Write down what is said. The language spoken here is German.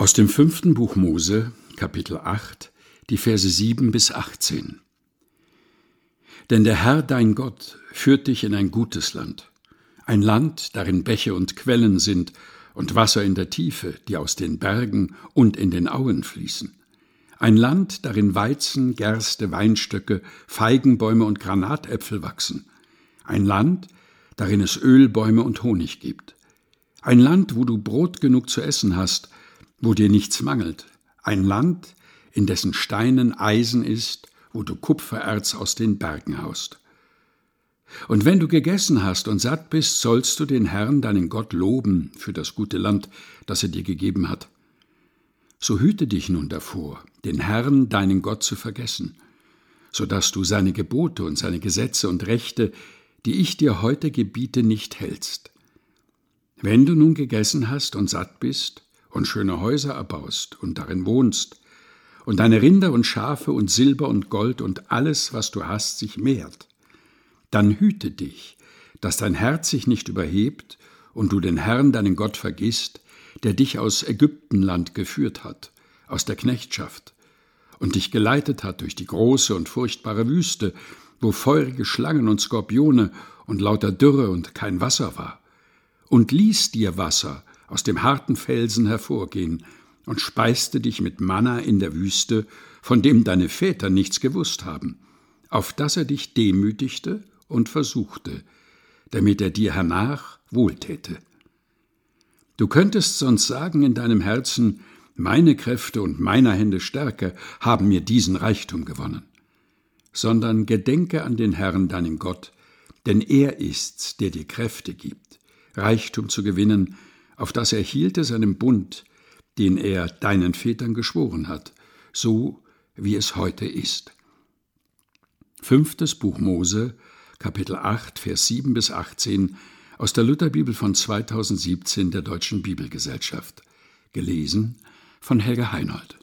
Aus dem 5. Buch Mose, Kapitel 8, die Verse 7 bis 18. Denn der Herr, dein Gott, führt dich in ein gutes Land, ein Land, darin Bäche und Quellen sind und Wasser in der Tiefe, die aus den Bergen und in den Auen fließen. Ein Land, darin Weizen, Gerste, Weinstöcke, Feigenbäume und Granatäpfel wachsen. Ein Land, darin es Ölbäume und Honig gibt. Ein Land, wo du Brot genug zu essen hast, wo dir nichts mangelt. Ein Land, in dessen Steinen Eisen ist, wo du Kupfererz aus den Bergen haust. Und wenn du gegessen hast und satt bist, sollst du den Herrn, deinen Gott, loben für das gute Land, das er dir gegeben hat. So hüte dich nun davor, den Herrn, deinen Gott, zu vergessen, so dass du seine Gebote und seine Gesetze und Rechte, die ich dir heute gebiete, nicht hältst. Wenn du nun gegessen hast und satt bist und schöne Häuser erbaust und darin wohnst, und deine Rinder und Schafe und Silber und Gold und alles, was du hast, sich mehrt, dann hüte dich, dass dein Herz sich nicht überhebt und du den Herrn, deinen Gott, vergisst, der dich aus Ägyptenland geführt hat, aus der Knechtschaft, und dich geleitet hat durch die große und furchtbare Wüste, wo feurige Schlangen und Skorpione und lauter Dürre und kein Wasser war, und ließ dir Wasser aus dem harten Felsen hervorgehen und speiste dich mit Manna in der Wüste, von dem deine Väter nichts gewusst haben, auf dass er dich demütigte und versuchte, damit er dir hernach wohltäte. Du könntest sonst sagen in deinem Herzen, meine Kräfte und meiner Hände Stärke haben mir diesen Reichtum gewonnen. Sondern gedenke an den Herrn, deinen Gott, denn er ist's, der dir Kräfte gibt, Reichtum zu gewinnen, auf das er hielte seinem Bund, den er deinen Vätern geschworen hat, so wie es heute ist. 5. Buch Mose, Kapitel 8, Vers 7 bis 18, aus der Lutherbibel von 2017 der Deutschen Bibelgesellschaft. Gelesen von Helga Heinold.